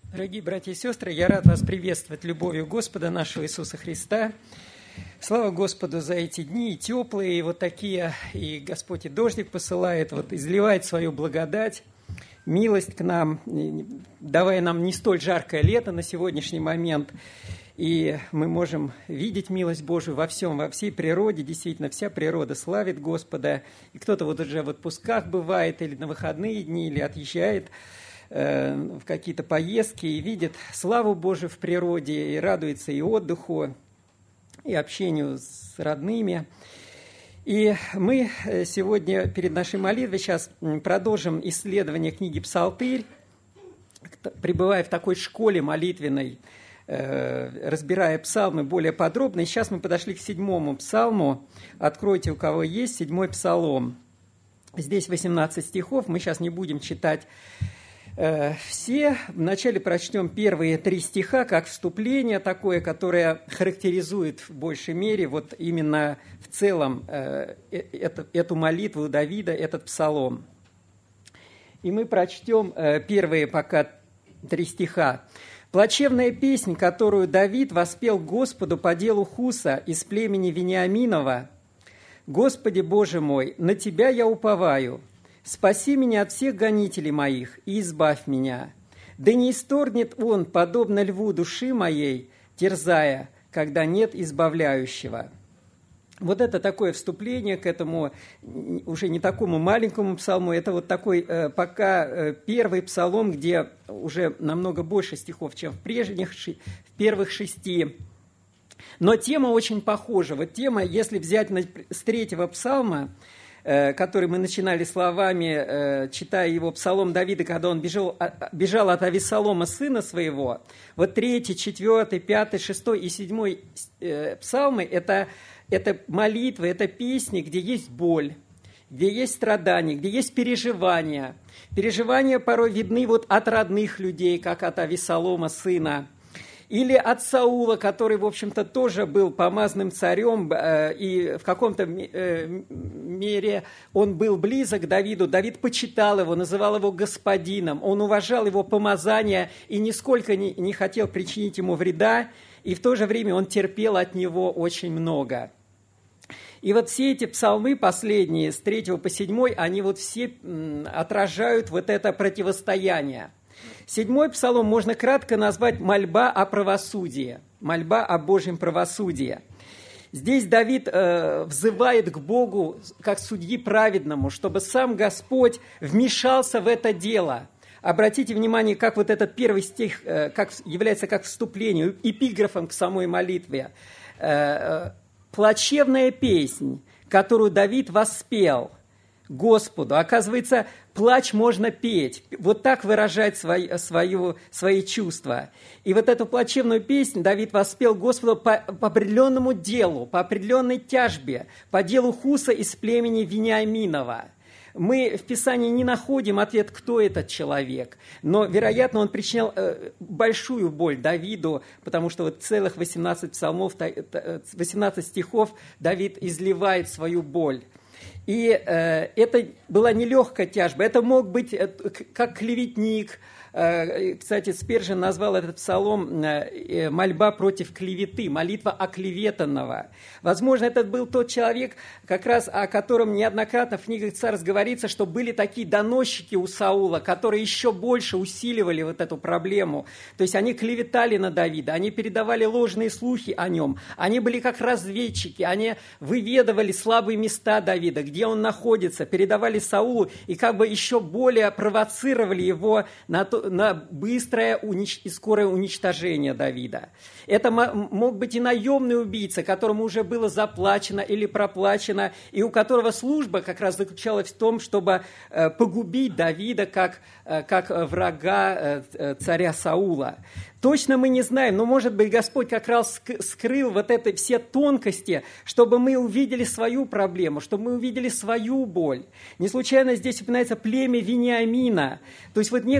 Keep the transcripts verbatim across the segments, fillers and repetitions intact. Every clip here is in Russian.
Дорогие братья и сестры, я рад вас приветствовать любовью Господа нашего Иисуса Христа. Слава Господу за эти дни, и теплые, и вот такие, и Господь и дождик посылает, вот изливает свою благодать, милость к нам, давая нам не столь жаркое лето на сегодняшний момент. И мы можем видеть милость Божию во всем, во всей природе. Действительно, вся природа славит Господа. И кто-то вот уже в отпусках бывает, или на выходные дни, или отъезжает в какие-то поездки и видит славу Божию в природе, и радуется и отдыху, и общению с родными. И мы сегодня перед нашей молитвой сейчас продолжим исследование книги «Псалтырь», пребывая в такой школе молитвенной, разбирая псалмы более подробно. И сейчас мы подошли к седьмому псалму. Откройте, у кого есть, седьмой псалом. Здесь восемнадцать стихов, мы сейчас не будем читать все. Вначале прочтем первые три стиха, как вступление такое, которое характеризует в большей мере вот именно в целом э, эту, эту молитву Давида, этот псалом. И мы прочтем э, первые пока три стиха. «Плачевная песнь, которую Давид воспел Господу по делу Хуса из племени Вениаминова. Господи Боже мой, на Тебя я уповаю. Спаси меня от всех гонителей моих и избавь меня. Да не исторгнет он, подобно льву души моей, терзая, когда нет избавляющего». Вот это такое вступление к этому уже не такому маленькому псалму. Это вот такой э, пока э, первый псалом, где уже намного больше стихов, чем в прежних, в первых шести. Но тема очень похожа. Вот тема, если взять на, с третьего псалма, который мы начинали словами, читая его псалом Давида, когда он бежал, бежал от Авессалома, сына своего. Вот третий, четвертый, пятый, шестой и седьмой псалмы – это, это молитвы, это песни, где есть боль, где есть страдания, где есть переживания. Переживания порой видны вот от родных людей, как от Авессалома, сына. Или от Саула, который, в общем-то, тоже был помазанным царем, э, и в каком-то э, мере он был близок к Давиду. Давид почитал его, называл его господином, он уважал его помазание и нисколько не, не хотел причинить ему вреда, и в то же время он терпел от него очень много. И вот все эти псалмы последние, с третьего по седьмой, они вот все м, отражают вот это противостояние. Седьмой псалом можно кратко назвать «Мольба о правосудии», «Мольба о Божьем правосудии». Здесь Давид э, взывает к Богу как судьи праведному, чтобы сам Господь вмешался в это дело. Обратите внимание, как вот этот первый стих э, как, является как вступлением, эпиграфом к самой молитве. Э, «Плачевная песнь, которую Давид воспел Господу». Оказывается, плач можно петь, вот так выражать свои, свою, свои чувства. И вот эту плачевную песнь Давид воспел Господу по, по определенному делу, по определенной тяжбе, по делу Хуса из племени Вениаминова. Мы в Писании не находим ответ, кто этот человек, но, вероятно, он причинял э, большую боль Давиду, потому что вот целых восемнадцать псалмов, восемнадцать стихов Давид изливает свою боль. И э, это была нелегкая тяжба, это мог быть э, как клеветник. Э, кстати, Спержин назвал этот псалом э, «Мольба против клеветы», молитва оклеветанного. Возможно, это был тот человек, как раз о котором неоднократно в книгах Царств говорится, что были такие доносчики у Саула, которые еще больше усиливали вот эту проблему. То есть они клеветали на Давида, они передавали ложные слухи о нем, они были как разведчики, они выведывали слабые места Давида, где он находится, передавали Саулу и как бы еще более провоцировали его на, то, на быстрое унич... и скорое уничтожение Давида. Это мог быть и наемный убийца, которому уже было заплачено или проплачено, и у которого служба как раз заключалась в том, чтобы э, погубить Давида как, э, как врага э, царя Саула. Точно мы не знаем, но, может быть, Господь как раз скрыл вот это все тонкости, чтобы мы увидели свою проблему, чтобы мы увидели свою боль. Не случайно здесь упоминается племя Вениамина, то есть вот некое родственное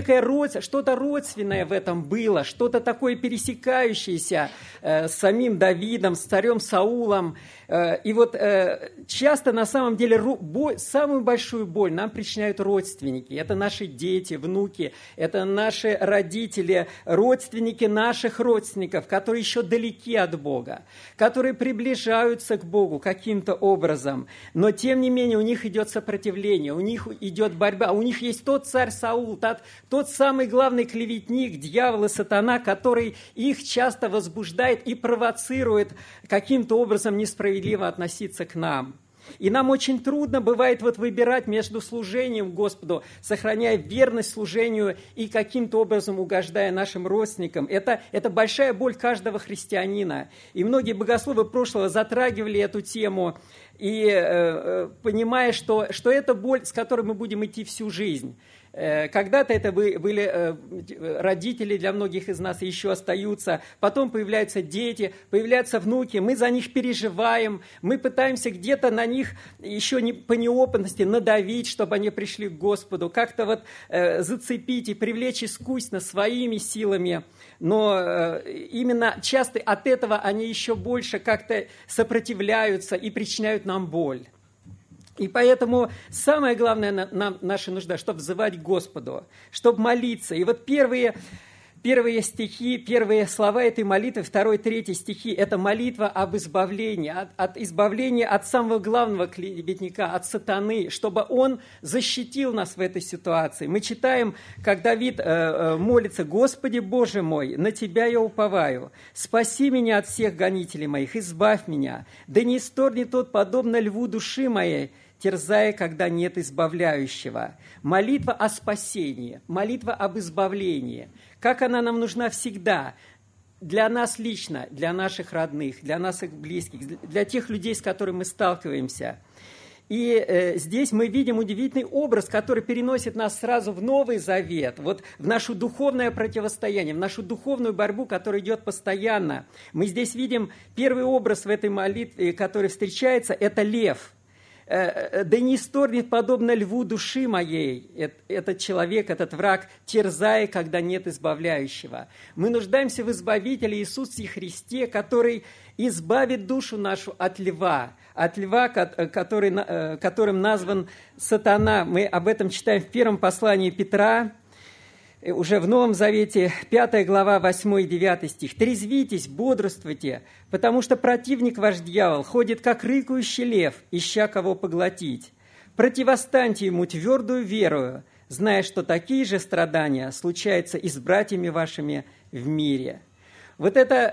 род, что-то родственное в этом было, что-то такое пересекающееся э, с самим Давидом, с царем Саулом. Э, и вот э, часто на самом деле ро, боль, самую большую боль нам причиняют родственники. Это наши дети, внуки, это наши родители, родственники наших родственников, которые еще далеки от Бога, которые приближаются к Богу каким-то образом, но тем не менее у них идет сопротивление, у них идет борьба, у них есть тот царь Саул, тот, тот самый главный клеветник, дьявол и сатана, который их часто возбуждает и провоцирует каким-то образом несправедливо относиться к нам. И нам очень трудно бывает вот выбирать между служением Господу, сохраняя верность служению и каким-то образом угождая нашим родственникам. Это, это большая боль каждого христианина. И многие богословы прошлого затрагивали эту тему, и э, понимая, что, что это боль, с которой мы будем идти всю жизнь. Когда-то это были родители для многих из нас, и еще остаются. Потом появляются дети, появляются внуки. Мы за них переживаем. Мы пытаемся где-то на них еще не, по неопытности надавить, чтобы они пришли к Господу. Как-то вот э, зацепить и привлечь искусственно своими силами. Но э, именно часто от этого они еще больше как-то сопротивляются и причиняют нам боль. И поэтому самое главное нам, наша нужда, чтобы взывать к Господу, чтобы молиться. И вот первые, первые стихи, первые слова этой молитвы, второй, третий стихи, это молитва об избавлении, от, от избавления от самого главного клеветника, от сатаны, чтобы он защитил нас в этой ситуации. Мы читаем, как Давид э, молится: «Господи Боже мой, на Тебя я уповаю, спаси меня от всех гонителей моих, избавь меня, да не исторгнет тот, подобно льву души моей, терзая, когда нет избавляющего». Молитва о спасении, молитва об избавлении. Как она нам нужна всегда, для нас лично, для наших родных, для наших близких, для тех людей, с которыми мы сталкиваемся. И э, здесь мы видим удивительный образ, который переносит нас сразу в Новый Завет, вот в наше духовное противостояние, в нашу духовную борьбу, которая идет постоянно. Мы здесь видим первый образ в этой молитве, который встречается, это лев. «Да не исторгнет, подобно льву души моей», этот человек, этот враг, терзая, когда нет избавляющего. Мы нуждаемся в Избавителе Иисусе Христе, который избавит душу нашу от льва, от льва, который, которым назван сатана. Мы об этом читаем в первом послании Петра, уже в Новом Завете, пятая глава, восьмой и девятый стих. «Трезвитесь, бодрствуйте, потому что противник ваш дьявол ходит, как рыкающий лев, ища кого поглотить. Противостаньте ему твердую верою, зная, что такие же страдания случаются и с братьями вашими в мире». Вот это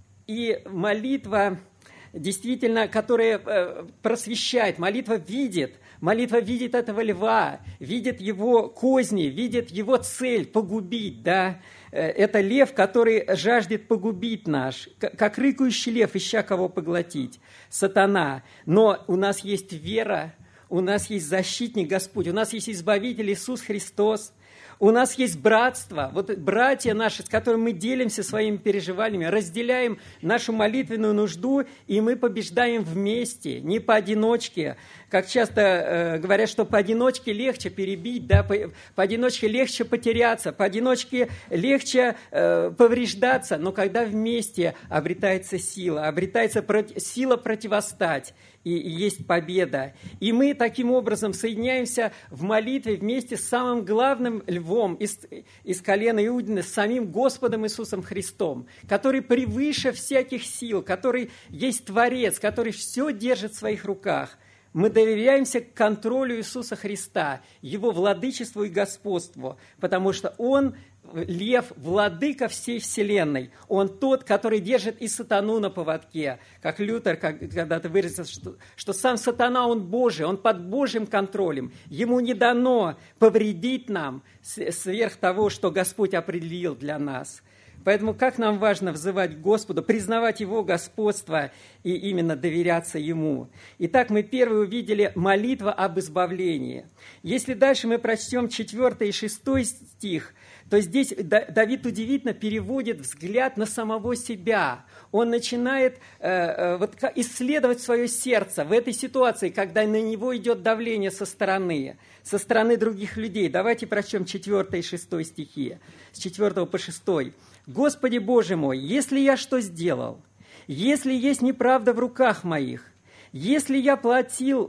и молитва, действительно, которая просвещает, молитва видит, Молитва видит этого льва, видит его козни, видит его цель погубить, да. Это лев, который жаждет погубить наш, как рыкающий лев, ища кого поглотить, сатана. Но у нас есть вера, у нас есть защитник Господь, у нас есть Избавитель Иисус Христос. У нас есть братство, вот братья наши, с которыми мы делимся своими переживаниями, разделяем нашу молитвенную нужду, и мы побеждаем вместе, не поодиночке. Как часто э, говорят, что поодиночке легче перебить, да, по, поодиночке легче потеряться, поодиночке легче э, повреждаться, но когда вместе обретается сила, обретается проти, сила противостать, и, и есть победа. И мы таким образом соединяемся в молитве вместе с самым главным львом из, из колена Иудина, с самим Господом Иисусом Христом, который превыше всяких сил, который есть Творец, который все держит в своих руках. Мы доверяемся контролю Иисуса Христа, Его владычеству и господству, потому что Он лев, владыка всей вселенной. Он тот, который держит и сатану на поводке. Как Лютер когда-то выразился, что, что сам сатана, он Божий, он под Божьим контролем. Ему не дано повредить нам сверх того, что Господь определил для нас. Поэтому как нам важно взывать к Господу, признавать Его господство и именно доверяться Ему. Итак, мы первые увидели молитва об избавлении. Если дальше мы прочтем четвертый и шестой стих, То есть здесь Давид удивительно переводит взгляд на самого себя. Он начинает э, э, вот, исследовать свое сердце в этой ситуации, когда на него идет давление со стороны, со стороны других людей. Давайте прочтем четвёртый и шестой стихи, с четвёртого по шестой. «Господи Боже мой, если я что сделал, если есть неправда в руках моих, если я платил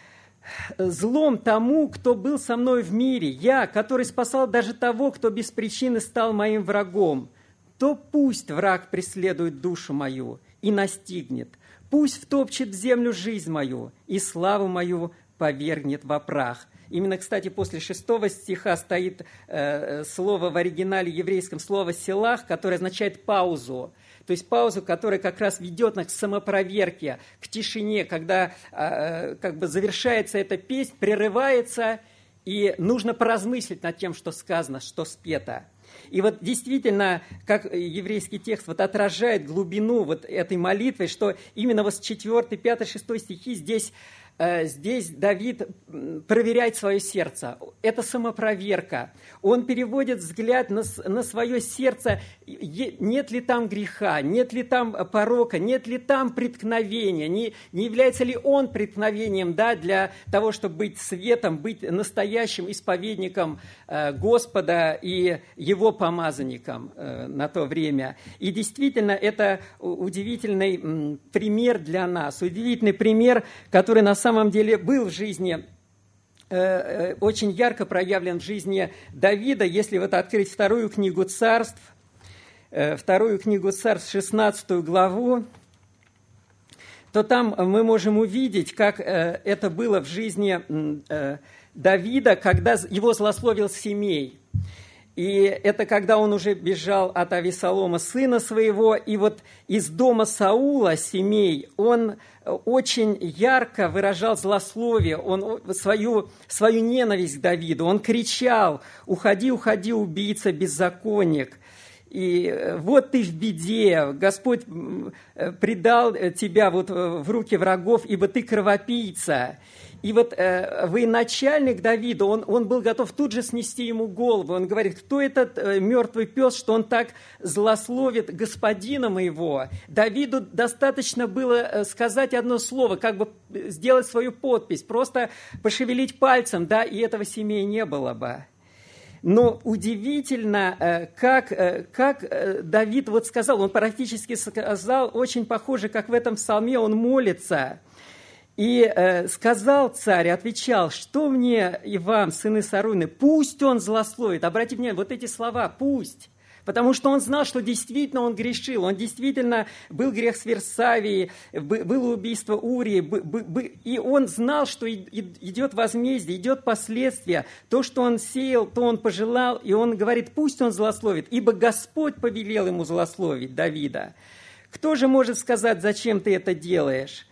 злом тому, кто был со мной в мире, я, который спасал даже того, кто без причины стал моим врагом, то пусть враг преследует душу мою и настигнет, пусть втопчет в землю жизнь мою и славу мою повергнет во прах». Именно, кстати, после шестого стиха стоит э, слово в оригинале еврейском, слово «селах», которое означает «паузу». То есть паузу, которая как раз ведет нас к самопроверке, к тишине, когда э, как бы завершается эта песнь, прерывается, и нужно поразмыслить над тем, что сказано, что спето. И вот действительно, как еврейский текст вот отражает глубину вот этой молитвы, что именно вот с четвёртый, пятый, шестой стихи здесь, э, здесь Давид проверяет свое сердце. Это самопроверка. Он переводит взгляд на, на свое сердце, нет ли там греха, нет ли там порока, нет ли там преткновения, не, не является ли он преткновением, да, для того, чтобы быть светом, быть настоящим исповедником э, Господа и его помазанником э, на то время. И действительно, это удивительный м, пример для нас, удивительный пример, который на самом деле был в жизни очень ярко проявлен в жизни Давида. Если вот открыть вторую книгу Царств, вторую книгу Царств, шестнадцатую главу, то там мы можем увидеть, как это было в жизни Давида, когда его злословил Семей. И это когда он уже бежал от Авесолома, сына своего, и вот из дома Саула, Семей, он очень ярко выражал злословие, он свою, свою ненависть к Давиду, он кричал: «Уходи, уходи, убийца, беззаконник! И вот ты в беде, Господь предал тебя вот в руки врагов, ибо ты кровопийца». И вот э, военачальник Давида, он, он был готов тут же снести ему голову. Он говорит: кто этот э, мертвый пес, что он так злословит господина моего? Давиду достаточно было сказать одно слово, как бы сделать свою подпись, просто пошевелить пальцем, да, и этого Семея не было бы. Но удивительно, как, как Давид вот сказал, он практически сказал, очень похоже, как в этом псалме он молится. И э, сказал царь, отвечал: что мне и вам, сыны Саруны, пусть он злословит. Обратите внимание, вот эти слова «пусть». Потому что он знал, что действительно он грешил. Он действительно был грех с Версавией, было убийство Урии. И он знал, что идет возмездие, идет последствия. То, что он сеял, то он пожелал. И он говорит: пусть он злословит, ибо Господь повелел ему злословить Давида. Кто же может сказать, зачем ты это делаешь?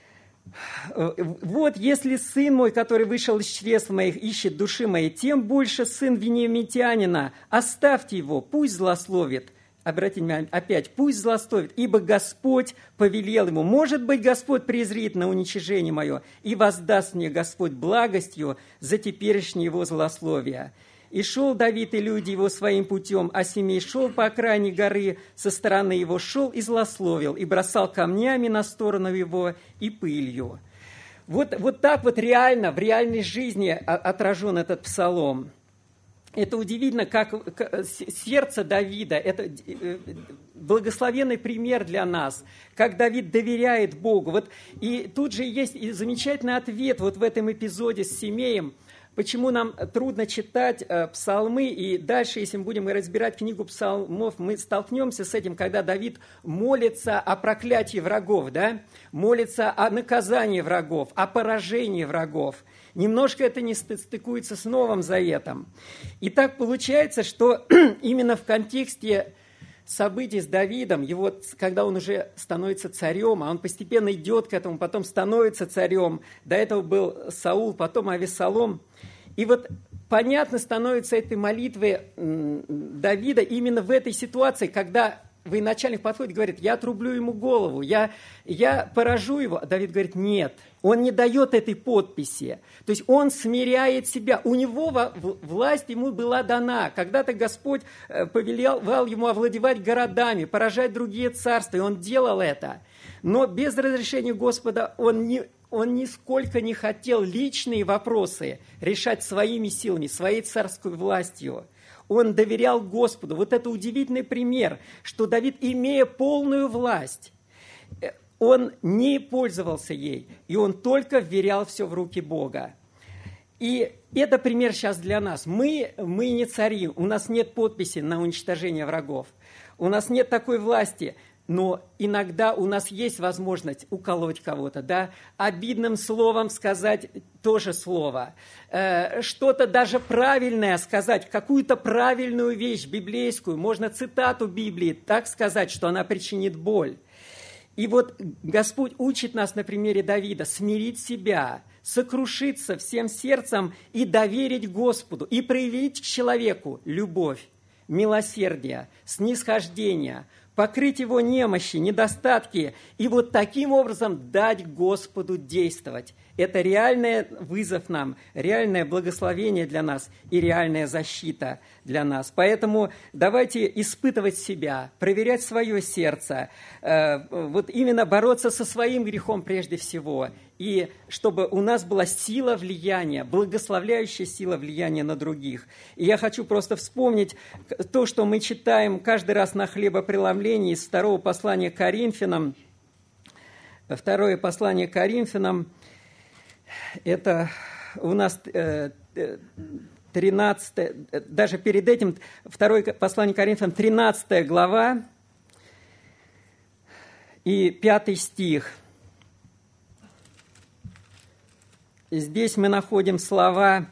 Вот если сын мой, который вышел из чресл моих, ищет души моей, тем больше сын вениамитянина, оставьте его, пусть злословит. Обратите внимание, опять, пусть злословит, ибо Господь повелел ему. Может быть, Господь презрит на уничижение мое, и воздаст мне Господь благостью за теперешнее его злословие. И шел Давид и люди его своим путем, а Семей шел по окраине горы, со стороны его шел и злословил, и бросал камнями на сторону его и пылью. Вот, вот так вот реально, в реальной жизни отражен этот псалом. Это удивительно, как сердце Давида, это благословенный пример для нас, как Давид доверяет Богу. Вот, и тут же есть и замечательный ответ вот в этом эпизоде с Семеем. Почему нам трудно читать э, псалмы, и дальше, если мы будем разбирать книгу псалмов, мы столкнемся с этим, когда Давид молится о проклятии врагов, да? Молится о наказании врагов, о поражении врагов. Немножко это не стыкуется с Новым Заветом. И так получается, что именно в контексте событий с Давидом, его, когда он уже становится царем, а он постепенно идет к этому, потом становится царем, до этого был Саул, потом Авесолом. И вот понятно становится этой молитвы Давида именно в этой ситуации, когда военачальник подходит и говорит, я отрублю ему голову, я, я поражу его. А Давид говорит, нет, он не дает этой подписи. То есть он смиряет себя. У него власть ему была дана. Когда-то Господь повелевал ему овладевать городами, поражать другие царства, и он делал это. Но без разрешения Господа он, не, он нисколько не хотел личные вопросы решать своими силами, своей царской властью. Он доверял Господу. Вот это удивительный пример, что Давид, имея полную власть, он не пользовался ей, и он только вверял все в руки Бога. И это пример сейчас для нас. Мы, мы не цари, у нас нет подписи на уничтожение врагов, у нас нет такой власти. Но иногда у нас есть возможность уколоть кого-то, да, обидным словом сказать тоже слово, э, что-то даже правильное сказать, какую-то правильную вещь библейскую, можно цитату Библии так сказать, что она причинит боль. И вот Господь учит нас на примере Давида смирить себя, сокрушиться всем сердцем и доверить Господу, и проявить к человеку любовь, милосердие, снисхождение, покрыть его немощи, недостатки, и вот таким образом дать Господу действовать. Это реальный вызов нам, реальное благословение для нас и реальная защита для нас. Поэтому давайте испытывать себя, проверять свое сердце, э, вот именно бороться со своим грехом прежде всего, и чтобы у нас была сила влияния, благословляющая сила влияния на других. И я хочу просто вспомнить то, что мы читаем каждый раз на хлебопреломлении из второго послания к Коринфянам. Второе послание к Коринфянам, это у нас тринадцатое, даже перед этим, второе послание к Коринфянам, тринадцатая глава и пятый стих. Здесь мы находим слова,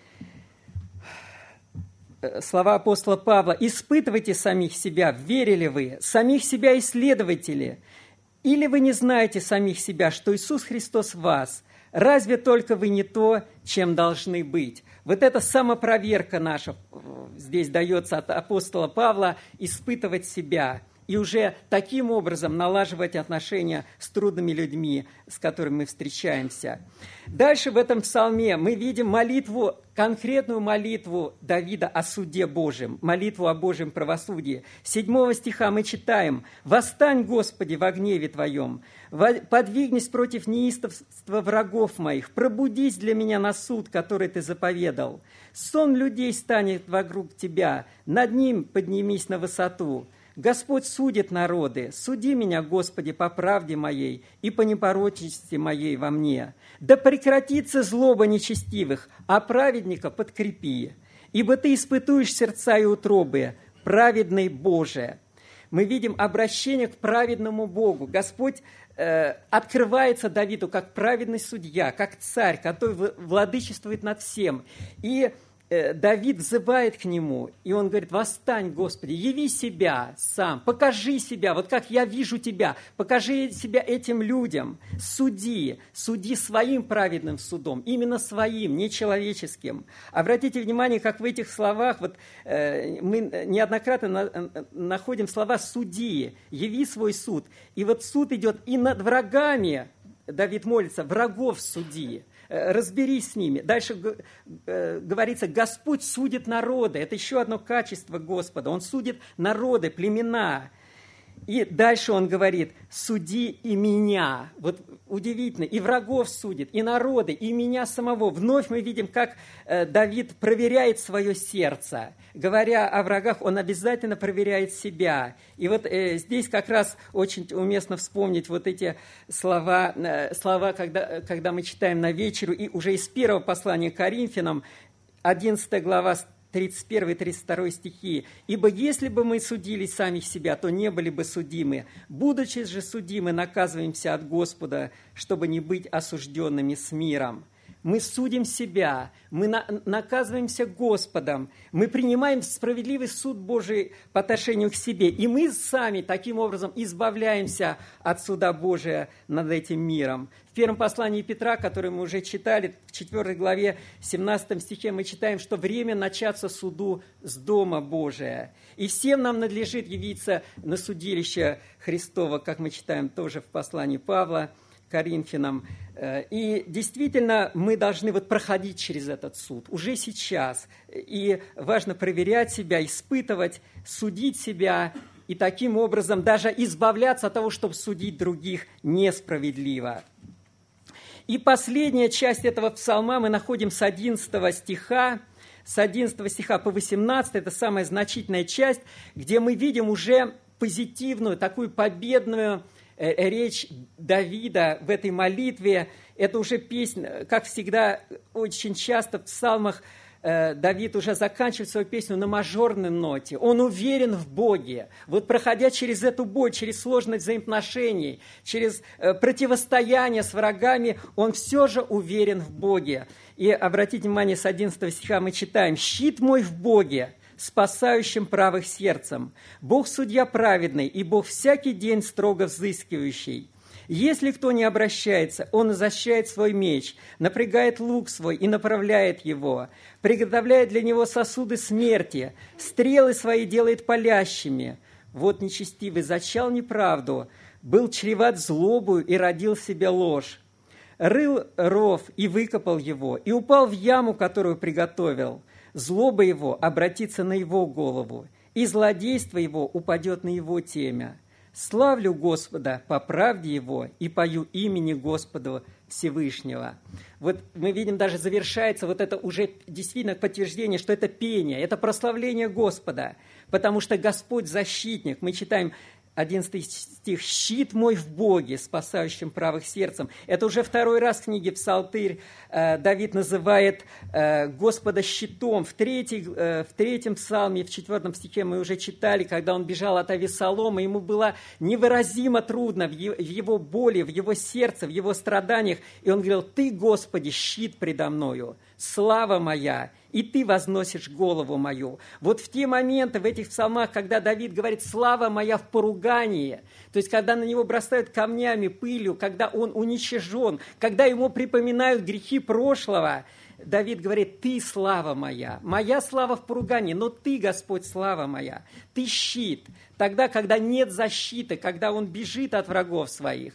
слова апостола Павла. «Испытывайте самих себя, верили вы, самих себя исследуйте ли, или вы не знаете самих себя, что Иисус Христос в вас? Разве только вы не то, чем должны быть?» Вот эта самопроверка наша здесь дается от апостола Павла, испытывать себя и уже таким образом налаживать отношения с трудными людьми, с которыми мы встречаемся. Дальше в этом псалме мы видим молитву, конкретную молитву Давида о суде Божьем, молитву о Божьем правосудии. Седьмого стиха мы читаем: «Восстань, Господи, во гневе Твоем, подвигнись против неистовства врагов моих, пробудись для меня на суд, который Ты заповедал. Сон людей станет вокруг Тебя, над ним поднимись на высоту. Господь судит народы, суди меня, Господи, по правде моей и по непорочности моей во мне. Да прекратится злоба нечестивых, а праведника подкрепи. Ибо Ты испытуешь сердца и утробы, праведный Боже». Мы видим обращение к праведному Богу. Господь э, открывается Давиду как праведный судья, как царь, который владычествует над всем. И Давид взывает к нему, и он говорит: «Восстань, Господи, яви себя сам, покажи себя, вот как я вижу тебя, покажи себя этим людям, суди, суди своим праведным судом, именно своим, не человеческим». Обратите внимание, как в этих словах, вот, э, мы неоднократно на, находим слова «суди», «яви свой суд», и вот суд идет и над врагами, Давид молится: «Врагов суди». Разберись с ними. Дальше говорится: Господь судит народы. Это еще одно качество Господа. Он судит народы, племена. И дальше он говорит: суди и меня. Вот удивительно. И врагов судит, и народы, и меня самого. Вновь мы видим, как Давид проверяет свое сердце. Говоря о врагах, он обязательно проверяет себя. И вот э, здесь как раз очень уместно вспомнить вот эти слова, э, слова когда, когда мы читаем на вечеру, и уже из первого послания к Коринфянам, одиннадцатая глава, тридцать первый и тридцать второй стихи. «Ибо если бы мы судили самих себя, то не были бы судимы. Будучи же судимы, наказываемся от Господа, чтобы не быть осужденными с миром». мы судим себя, мы на, наказываемся Господом, мы принимаем справедливый суд Божий по отношению к себе, и мы сами таким образом избавляемся от суда Божия над этим миром. В первом послании Петра, которое мы уже читали, в четвёртой главе, семнадцатом стихе, мы читаем, что время начаться суду с дома Божия. И всем нам надлежит явиться на судилище Христово, как мы читаем тоже в послании Павла к Коринфянам. И действительно, мы должны вот проходить через этот суд уже сейчас. И важно проверять себя, испытывать, судить себя, и таким образом даже избавляться от того, чтобы судить других несправедливо. И последняя часть этого псалма мы находим с одиннадцатого стиха, с одиннадцатого стиха по восемнадцатый, это самая значительная часть, где мы видим уже позитивную, такую победную э, речь Давида в этой молитве. Это уже песня, как всегда, очень часто в псалмах э, Давид уже заканчивает свою песню на мажорной ноте. Он уверен в Боге. Вот проходя через эту боль, через сложность взаимоотношений, через э, противостояние с врагами, он все же уверен в Боге. И обратите внимание, с одиннадцатого стиха мы читаем: «Щит мой в Боге, спасающим правых сердцем. Бог судья праведный, и Бог всякий день строго взыскивающий. Если кто не обращается, он изощряет свой меч, напрягает лук свой и направляет его, приготовляет для него сосуды смерти, стрелы свои делает палящими. Вот нечестивый зачал неправду, был чреват злобою и родил в себе ложь. Рыл ров и выкопал его, и упал в яму, которую приготовил. Злоба его обратится на его голову, и злодейство его упадет на его темя. Славлю Господа по правде Его и пою имени Господа Всевышнего». Вот мы видим, даже завершается вот это уже действительно подтверждение, что это пение, это прославление Господа, потому что Господь защитник. Мы читаем одиннадцатый стих: «Щит мой в Боге, спасающим правых сердцем». Это уже второй раз в книге Псалтырь э, Давид называет э, Господа щитом. В, третий, э, в третьем псалме, в четвертом стихе мы уже читали, когда он бежал от Авессалома, ему было невыразимо трудно в его боли, в его сердце, в его страданиях. И он говорил: «Ты, Господи, щит предо мною, слава моя, и Ты возносишь голову мою». Вот в те моменты, в этих псалмах, когда Давид говорит: «Слава моя в поругании», то есть когда на него бросают камнями, пылью, когда он уничижен, когда ему припоминают грехи прошлого, Давид говорит: «Ты слава моя, моя слава в поругании, но Ты, Господь, слава моя, Ты щит». Тогда, когда нет защиты, когда он бежит от врагов своих.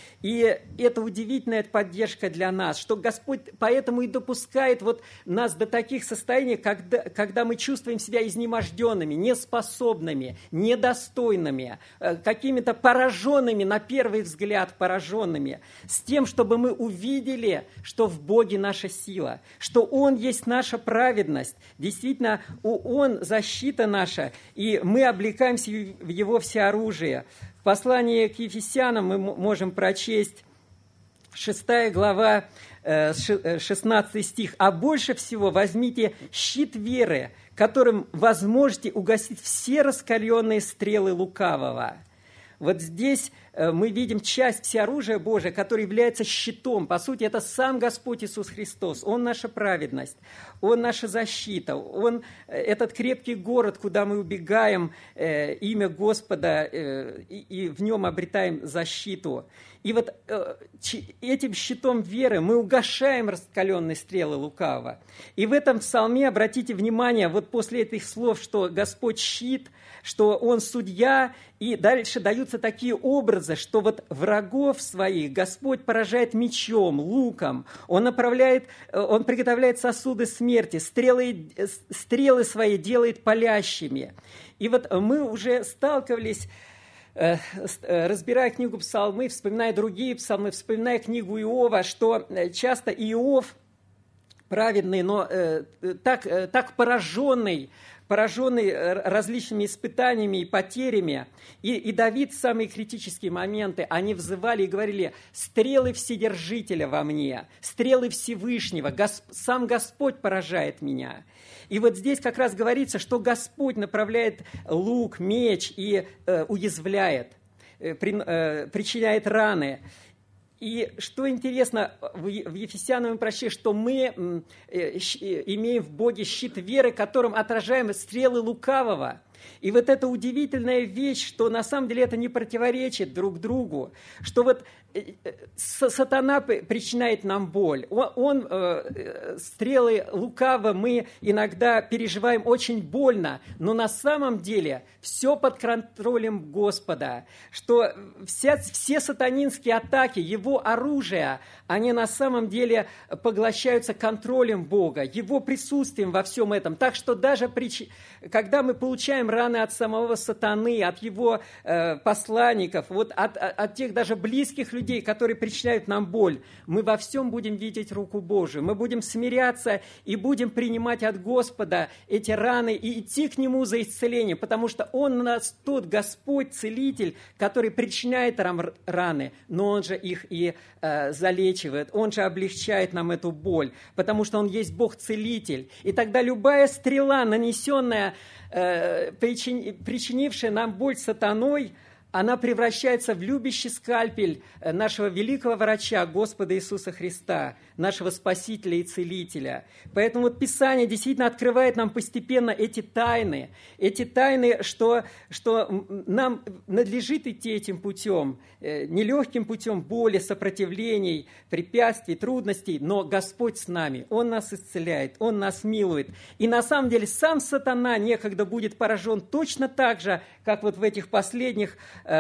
И это удивительная поддержка для нас, что Господь поэтому и допускает вот нас до таких состояний, когда, когда мы чувствуем себя изнеможденными, неспособными, недостойными, какими-то пораженными, на первый взгляд пораженными, с тем, чтобы мы увидели, что в Боге наша сила, что Он есть наша праведность. Действительно, Он защита наша, и мы облекаемся в Его всеоружие. В послании к Ефесянам мы можем прочесть шестая глава, шестнадцатый стих. «А больше всего возьмите щит веры, которым возможете угасить все раскаленные стрелы лукавого». Вот здесь мы видим часть всеоружия Божия, которое является щитом. По сути, это сам Господь Иисус Христос. Он наша праведность, Он наша защита, Он этот крепкий город, куда мы убегаем, имя Господа, и в нем обретаем защиту. И вот этим щитом веры мы угашаем раскаленные стрелы лукавого. И в этом псалме, обратите внимание, вот после этих слов, что Господь щит, что Он судья, и дальше даются такие образы, что вот врагов своих Господь поражает мечом, луком, Он направляет, Он приготовляет сосуды смерти, стрелы, стрелы свои делает палящими. И вот мы уже сталкивались, разбирая книгу Псалмы, вспоминая другие псалмы, вспоминая книгу Иова, что часто Иов, праведный, но так, так пораженный, пораженный различными испытаниями и потерями. И, и Давид в самые критические моменты, они взывали и говорили: «Стрелы Вседержителя во мне, стрелы Всевышнего, Гос, сам Господь поражает меня». И вот здесь как раз говорится, что Господь направляет лук, меч и э, уязвляет, э, при, э, причиняет раны. И что интересно, в Ефесянам мы прочли, что мы имеем в Боге щит веры, которым отражаем стрелы лукавого. И вот эта удивительная вещь, что на самом деле это не противоречит друг другу, что вот сатана причиняет нам боль. Он, он э, стрелы лукаво мы иногда переживаем очень больно, но на самом деле все под контролем Господа, что вся, все сатанинские атаки, его оружие, они на самом деле поглощаются контролем Бога, его присутствием во всем этом. Так что даже при, когда мы получаем раны от самого сатаны, от его э, посланников, вот от, от тех даже близких людей, которые причиняют нам боль, мы во всем будем видеть руку Божию. Мы будем смиряться и будем принимать от Господа эти раны и идти к Нему за исцелением, потому что Он у нас тот Господь, Целитель, который причиняет нам раны, но Он же их и э, залечивает, Он же облегчает нам эту боль, потому что Он есть Бог-Целитель. И тогда любая стрела, нанесенная, э, причин, причинившая нам боль сатаной, она превращается в любящий скальпель нашего великого врача, Господа Иисуса Христа, нашего Спасителя и Целителя. Поэтому вот Писание действительно открывает нам постепенно эти тайны, эти тайны, что, что нам надлежит идти этим путем, нелегким путем боли, сопротивлений, препятствий, трудностей, но Господь с нами, Он нас исцеляет, Он нас милует. И на самом деле сам сатана некогда будет поражен точно так же, как вот в этих последних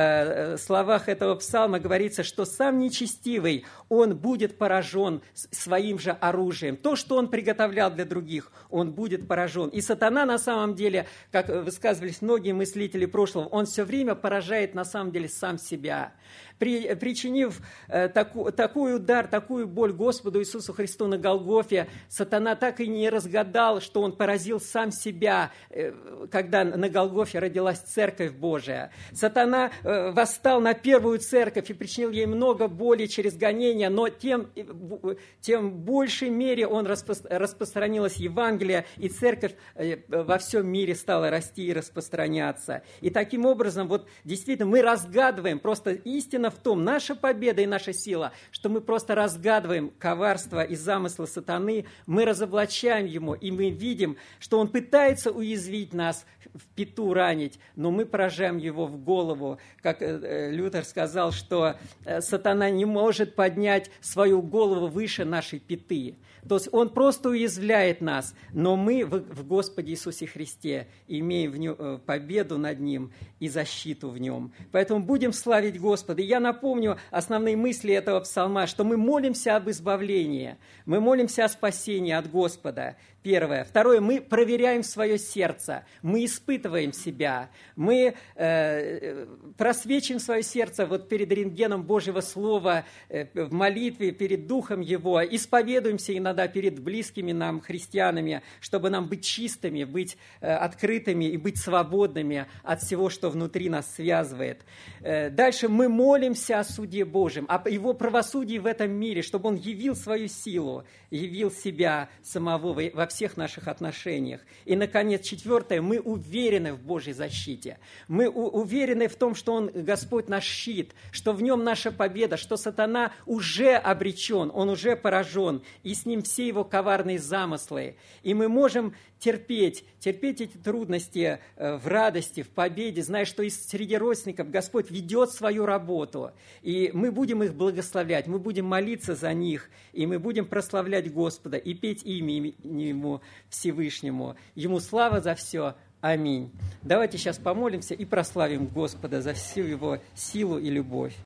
словах этого псалма говорится, что сам нечестивый, он будет поражен своим же оружием. То, что он приготовлял для других, он будет поражен. И сатана на самом деле, как высказывались многие мыслители прошлого, он все время поражает на самом деле сам себя. При, причинив э, таку, такой удар, такую боль Господу Иисусу Христу на Голгофе, сатана так и не разгадал, что он поразил сам себя, э, когда на Голгофе родилась Церковь Божия. Сатана э, восстал на первую церковь и причинил ей много боли через гонения, но тем, тем в большей мере он распро, распространилось Евангелие, и церковь э, во всем мире стала расти и распространяться. И таким образом, вот действительно, мы разгадываем просто истину в том, наша победа и наша сила, что мы просто разгадываем коварство и замыслы сатаны, мы разоблачаем ему, и мы видим, что он пытается уязвить нас, в пяту ранить, но мы поражаем его в голову. Как Лютер сказал, что сатана не может поднять свою голову выше нашей пяты. То есть он просто уязвляет нас, но мы в Господе Иисусе Христе имеем в нем победу над Ним и защиту в Нем. Поэтому будем славить Господа. И я напомню основные мысли этого псалма, что мы молимся об избавлении, мы молимся о спасении от Господа. Первое. Второе. Мы проверяем свое сердце, мы испытываем себя, мы э, просвечиваем свое сердце вот перед рентгеном Божьего Слова, э, в молитве, перед Духом Его, исповедуемся иногда перед близкими нам христианами, чтобы нам быть чистыми, быть э, открытыми и быть свободными от всего, что внутри нас связывает. Э, дальше мы молимся о суде Божьем, о Его правосудии в этом мире, чтобы Он явил свою силу, явил себя самого во всех наших отношениях. И, наконец, четвертое, мы уверены в Божьей защите. Мы у- уверены в том, что Он, Господь, наш щит, что в Нем наша победа, что сатана уже обречен, он уже поражен, и с ним все его коварные замыслы. И мы можем терпеть, терпеть эти трудности э, в радости, в победе, зная, что и среди родственников Господь ведет свою работу. И мы будем их благословлять, мы будем молиться за них, и мы будем прославлять Господа и петь имя Ему Всевышнему. Ему слава за все. Аминь. Давайте сейчас помолимся и прославим Господа за всю Его силу и любовь.